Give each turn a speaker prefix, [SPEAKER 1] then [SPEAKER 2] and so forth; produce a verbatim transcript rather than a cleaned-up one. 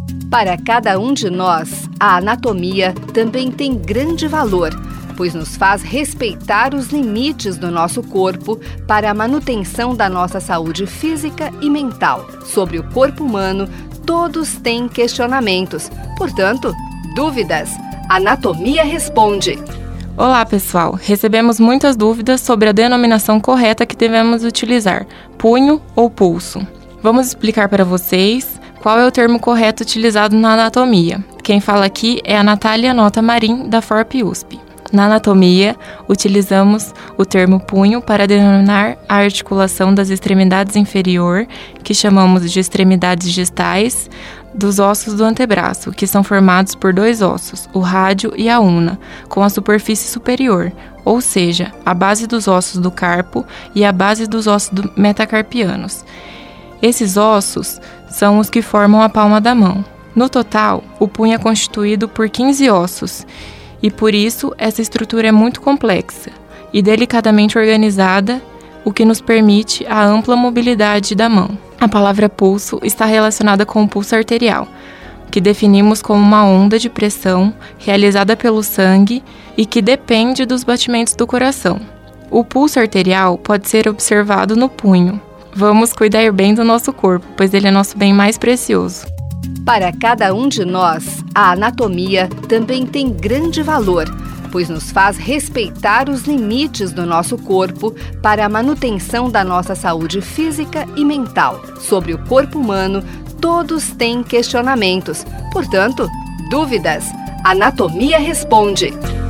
[SPEAKER 1] Para cada um de nós, a anatomia também tem grande valor, pois nos faz respeitar os limites do nosso corpo para a manutenção da nossa saúde física e mental. Sobre o corpo humano, todos têm questionamentos, portanto, dúvidas. Anatomia Responde.
[SPEAKER 2] Olá, pessoal! Recebemos muitas dúvidas sobre a denominação correta que devemos utilizar, punho ou pulso. Vamos explicar para vocês qual é o termo correto utilizado na anatomia. Quem fala aqui é a Natália Nota Marim, da FORP U S P. Na anatomia, utilizamos o termo punho para denominar a articulação das extremidades inferior, que chamamos de extremidades distais, dos ossos do antebraço, que são formados por dois ossos, o rádio e a una, com a superfície superior, ou seja, a base dos ossos do carpo e a base dos ossos do metacarpianos. Esses ossos são os que formam a palma da mão. No total, o punho é constituído por quinze ossos, e por isso essa estrutura é muito complexa e delicadamente organizada, o que nos permite a ampla mobilidade da mão. A palavra pulso está relacionada com o pulso arterial, que definimos como uma onda de pressão realizada pelo sangue e que depende dos batimentos do coração. O pulso arterial pode ser observado no punho. Vamos cuidar bem do nosso corpo, pois ele é nosso bem mais precioso.
[SPEAKER 1] Para cada um de nós, a anatomia também tem grande valor, pois nos faz respeitar os limites do nosso corpo para a manutenção da nossa saúde física e mental. Sobre o corpo humano, todos têm questionamentos, portanto, dúvidas. Anatomia Responde.